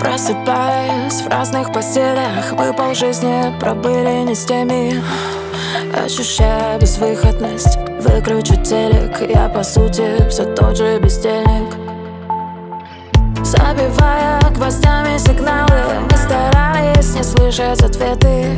Просыпаясь в разных постелях, мы полжизни пробыли не с теми. Ощущая безвыходность, выключу телек, я по сути все тот же бездельник. Забивая гвоздями сигналы, мы старались не слышать ответы.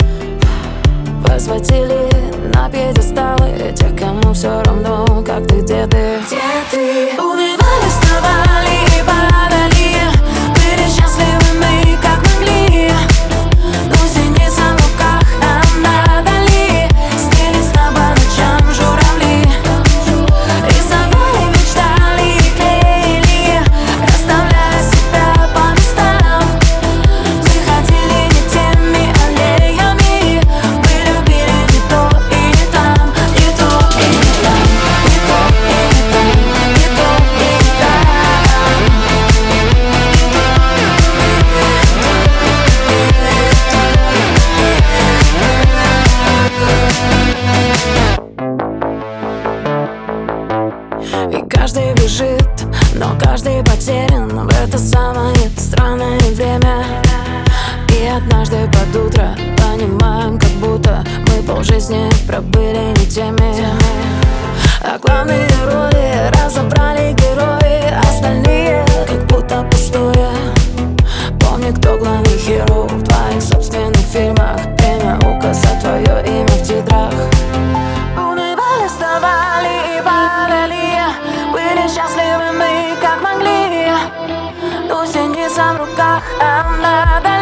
Возводили на пьедесталы тех, кому все равно, как ты, где ты. Унывали, вставали и падали, были счастливы мы, как могли. Но зеница в руках нам надали, снились нам по ночам журавли. Рисовали, мечтали и клеили, расставляя себя по местам. Мы ходили не теми аллеями, мы любили не то и не там, не то и не там, не то и не там, не то и не там. И каждый бежит, но каждый потерян в это самое странное время. И однажды под утро понимаем, как будто мы полжизни пробыли не теми. А главные роли разобрали герои, остальные как будто пустое. Помни, кто главный херо в твоих собственных фильмах. Время указать твое имя в титрах. Унывали, вставали и падали, были счастливы мы, как могли. Но синица в руках, а надо